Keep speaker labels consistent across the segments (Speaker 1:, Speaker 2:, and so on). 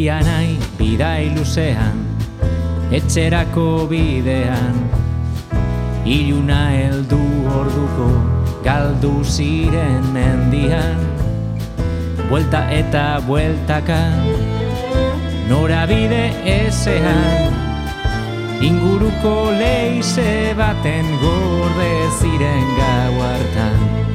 Speaker 1: Bianai bidai luzean, etxerako bidean, iluna heldu orduko galdu ziren mendian, buelta eta bueltaka, norabide ezean, inguruko leize baten gorde ziren gau hartan.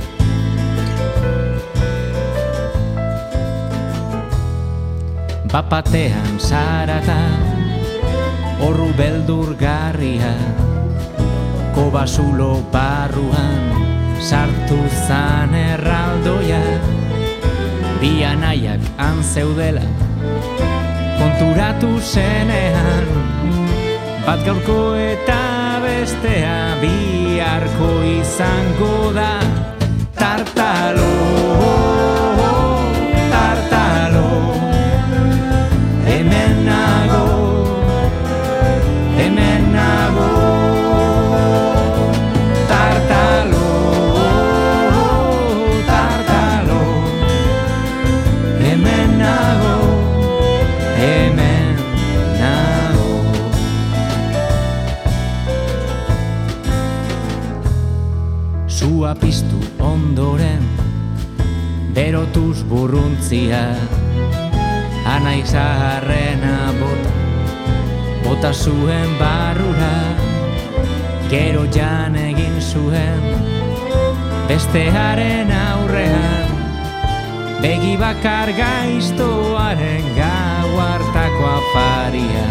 Speaker 1: Bapatean zarata, orru beldurgarria, kobazulo barruan, sartu zan erraldoia, bi anaiak han zeudela, konturatu zenean, bat gaurko eta bestea biharko izango da. Tartalo, tartalo, hemen nago, hemen nago. Tartalo, tartalo, hemen nago, hemen nago. Sua piztu ondoren, berotuz burruntzia, anai zaharrena bota zuen barrura, gero jan egin zuen, bestearen aurrean, begi bakar gaiztoaren gau hartako afaria.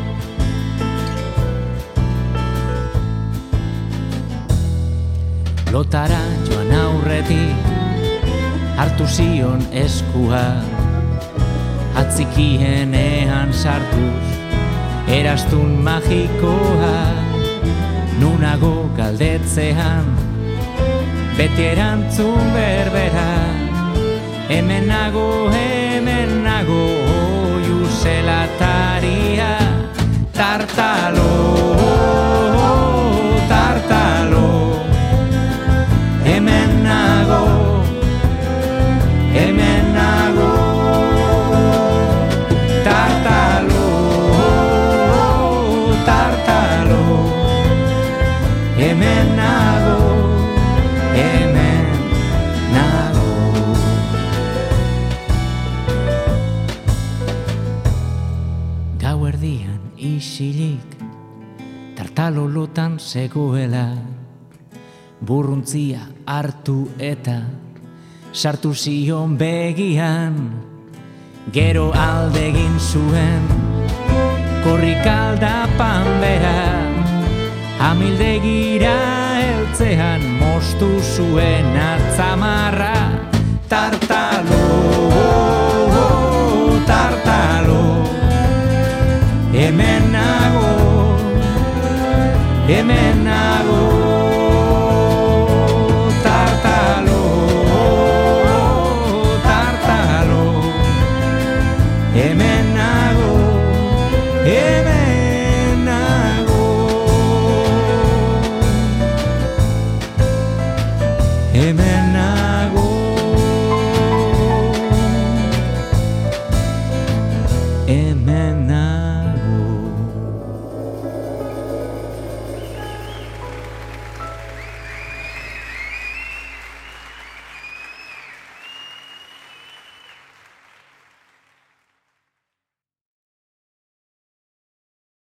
Speaker 1: Lotara joan aurretik, hartu zion eskua, atzikienean sartuz, erastun magikoa, nunago galdetzean, beti erantzun berbera, hemen nago, oiu zelataria. Tartalo, tartalo, hemen nago, hemen nago. Tartalo, tartalo, hemen nago, hemen nago. Gau erdian isilik, tartalo lotan zegoela, burruntzia hartu eta sartu zion begian, gero aldegin zuen, korrikaldapan bera, amildegira heltzean mostu zuen atzamarra. Tartalo, tartalo, hemen nago, hemen nago.